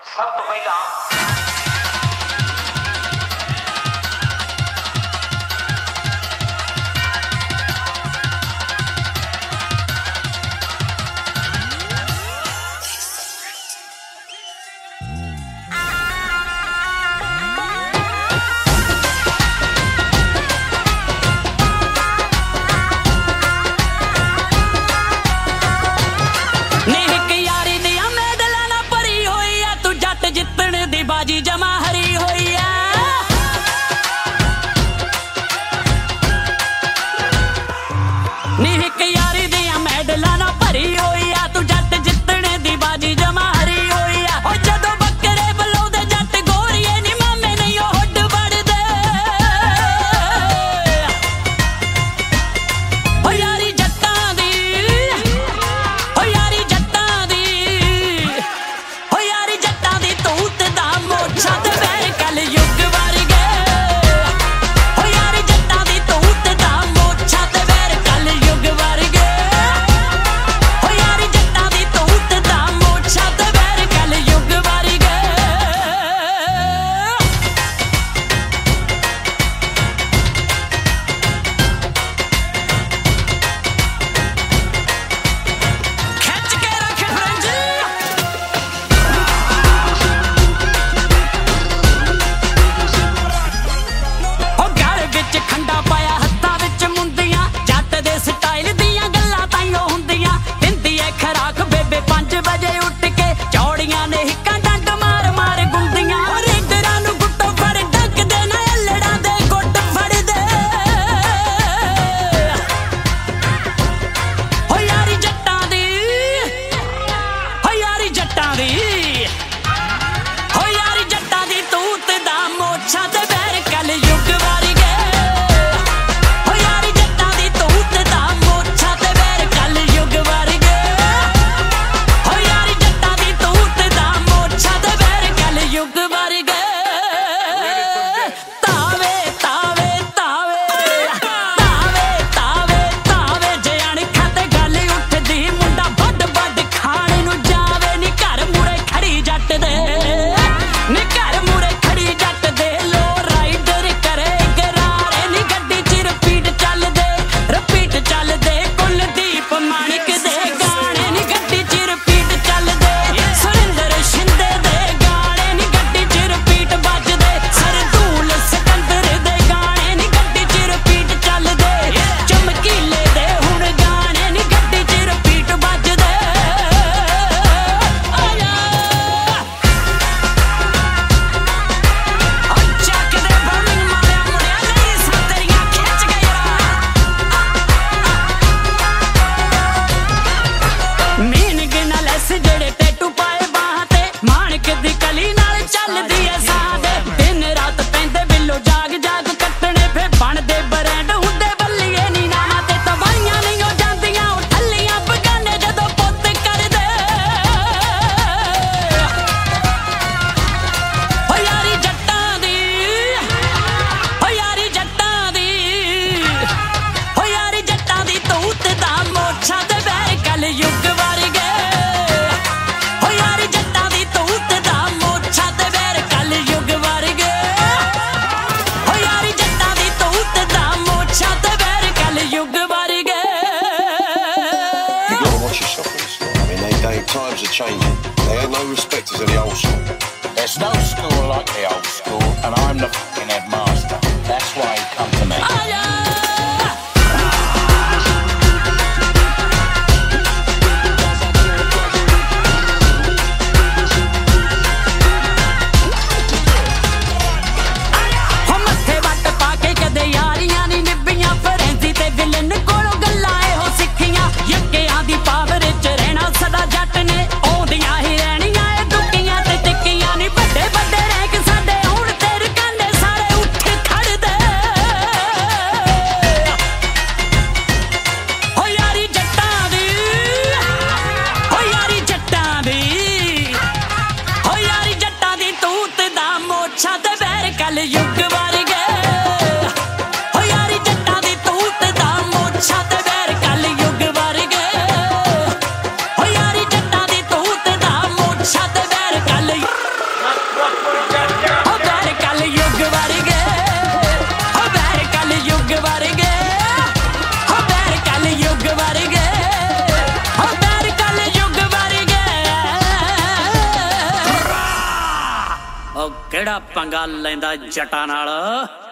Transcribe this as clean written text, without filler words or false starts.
ਸਭ ਤੋਂ ਪਹਿਲਾਂ बाजी जमा हरी होई नी एक यारी दिया मैडल ना भरी होई तू जट जितने दी बाजी जमा हरी होई ओ जदों बकरे बलोदे जट गोरीए नी मामे नहीं ओ हुड वड़दे ओ यारी जट्टां दी ओ यारी जट्टां दी ओ यारी जट्टां दी तूत दा मोछा ते वैर कल युग वर्गे ओ यारी जट्टां दी तूत दा मोछा ते वैर कल युग वर्गे ओ यारी जट्टां दी तूत दा मोछा ते वैर कल युग वर्गे खिच के रख फ्रंज ओ गल विच खंडा पाया हत्थां विच मुंदियां जट दे स्टाइल दियां गल्लां ताईं हुंदियां दिंदी ऐ खराक बेबे 5 वजे उठ के चौड़ियां ने हिक्कां डंड मार मार गुंदियां ओ रेडरां नूं गुੱਟੋਂ फड़ डकदे ना अल्लड़ां दे गुੱਟ फड़दे ओ यारी जट्टां दी ओ यारी जट्टां दी हो यारी जट्टां दी तूत दा मोछा ते वैर कल युग वर्गे हो यारी जट्टां दी तूत दा मोछा ते वैर कल युग वर्गे हो यारी जट्टां दी तूत दा मोछा ते वैर कल युग वर्गे तावे तावे तावे तावे तावे तावे जे अणखा ते गल उठदी मुंडा ਵੱਡ ਵੱਡ ਖਾਣੇ ਨੂੰ ਜਾਵੇ ਨੀ ਘਰ ਮੂਰੇ ਖੜੀ ਜੱਟ ਦੇ ਨੀ ਘਰ ਮੂਰੇ ਖੜੀ ਜੱਟ ਦੇ ਲੋ ਰਾਈਡਰ ਕਰੇ ਗਰਾਰੇ ਨੀ ਗੱਡੀ 'ਚ ਰਿਪੀਟ ਚੱਲਦੇ ਕੁਲਦੀਪ ਮਾਣਿਕ ਦੇ ਗਾਣੇ ਨੀ ਗੱਡੀ 'ਚ ਰਿਪੀਟ ਚੱਲਦੇ ਸੁਰਿੰਦਰ ਸ਼ਿੰਦੇ ਦੇ ਗਾਣੇ ਨੀ ਗੱਡੀ 'ਚ ਰਿਪੀਟ ਵੱਜਦੇ ਸਰਦੂਲ ਸਿਕੰਦਰ ਦੇ ਗਾਣੇ ਨੀ ਗੱਡੀ 'ਚ ਰਿਪੀਟ ਚੱਲਦੇ ਚਮਕੀਲੇ ਦੇ ਹੁਣ ਗਾਣੇ ਨੀ ਗੱਡੀ 'ਚ ਰਿਪੀਟ ਵੱਜਦੇ ਆਇਆ ਚੱਕ ਦੇ ਬਰਨਿੰਗ ਮਾਰਿਆ ਮੁੜਿਆ ਨਹੀਂ ਸੰਤਰੀਆਂ ਖਿੱਚ ਗਈ ਮੀਨਿੰਗ ਨਾਲ ਐਸ ਜਿਹੜੇ ਟੈਟੂ ਪਾਏ ਬਾਹਾਂ ਤੇ ਮਾਣਕ ਦੀ ਕਲੀ ਨਾਲ ਚੱਲਦੀ ਐ ਸਾਹ ਦੇ ਦਿਨ ਰਾਤ ਪੈਂਦੇ ਬਿੱਲੋ ਜਾਗ ਜਾਗ ਕੱਟਣੇ ਫੇ ਬਣਦੇ ਬ੍ਰਾਂਡ ਹੁੰਦੇ ਬੱਲੀਏ ਨੀ ਨਾਵਾਂ ਤੇ ਤਵਾਈਆਂ ਨਹੀਂ ਉਹ ਜਾਂਦੀਆਂ ਉਹ ਠੱਲੀਆਂ ਬਗਾਨੇ ਜਦੋਂ ਪੁੱਤ ਕਰਦੇ ਓ ਯਾਰੀ ਜੱਟਾਂ ਦੀ ਓ ਯਾਰੀ ਜੱਟਾਂ ਦੀ ਓ ਯਾਰੀ ਜੱਟਾਂ ਦੀ ਤੂਤ ਦਾ ਮੋਛਾ ਤੇ ਵੈਰ ਕਲ ਯੁਗ ਵਰਗੇ ਓ ਯਾਰੀ ਜੱਟਾਂ ਦੀ ਤੂਤ ਦਾ ਮੋਛਾ ਤੇ ਵੈਰ ਕਲ ਯੁਗ ਵਰਗੇ ਓ ਯਾਰੀ ਜੱਟਾਂ ਦੀ ਤੂਤ ਦਾ ਮੋਛਾ ਤੇ ਵੈਰ ਕਲ ਯੁਗ ਵਰਗੇ You gotta watch yourself with this lot. I mean, times are changing. They ain't no respecters of the old school. There's no school like the old school, and I'm the fucking headmaster. That's why you come to me. ਆਇਆ ਹੋ ਮੱਥੇ ਵੱਟ ਪਾ ਕੇ ਕਦੇ ਯਾਰੀਆਂ ਨੀ ਨਿਭੀਆਂ ਫਰੈਂਜ਼ੀ ਤੇ villain ਕੋਲੋਂ ਗੱਲਾਂ ਇਹੋ ਸਿੱਖੀਆਂ ਯੱਕਿਆਂ ਦੀ ਪਾਵਰ 'ਚ ਰਹਿਣਾ ਸਦਾ ਜੱਟ ਨੇ ਆਉਂਦੀਆਂ ਹੀ ਰਹਿਣੀਆਂ ਇਹ ਦੁੱਕੀਆਂ ਤੇ ਟਿੱਕੀਆਂ ਨੀ ਵੱਡੇ ਵੱਡੇ ਰੈਂਕ ਸਾਡੇ ਹੁਣ ਤੇ ਰਕਾਨੇ ਸਾਰੇ ਉੱਠ ਖੜਦੇ ਹੋ ਯਾਰੀ ਜੱਟਾਂ ਦੀ ਹੋ ਯਾਰੀ ਜੱਟਾਂ ਦੀ ਹੋ ਯਾਰੀ ਜੱਟਾਂ ਦੀ ਤੂਤ ਦਾ ਮੋਛਾ ਤੇ ਵੈਰ ਕਲ ਯੁਗ ਵਰਗੇ ਹੋ ਯਾਰੀ ਜੱਟਾਂ ਦੀ ਤੂਤ ਦਾ ਮੋਛਾ ਤੇ ਵੈਰ ਕਲ ਯੁਗ ਵਰਗੇ ਹੋ ਯਾਰੀ ਜੱਟਾਂ ਦੀ ਤੂਤ ਦਾ ਮੋਛਾ ਤੇ ਵੈਰ ਕਲ ਉਹ ਕਿਹੜਾ ਪੰਗਾ ਲੈਂਦਾ ਜੱਟਾਂ ਨਾਲ।